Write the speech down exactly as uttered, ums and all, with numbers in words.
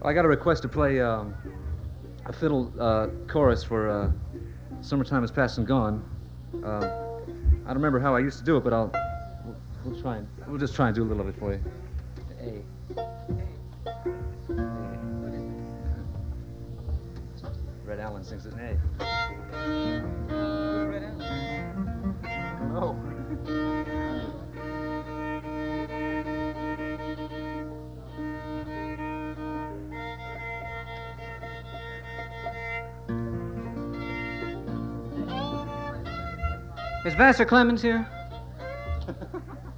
I got a request to play um, a fiddle uh, chorus for uh, "Summertime Is Past and Gone." Um, I don't remember how I used to do it, but I'll we'll, we'll try and we'll just try and do a little of it for you. A. Red Allen sings it in A. Who's Red Allen? I don't know. Is Vassar Clemens here?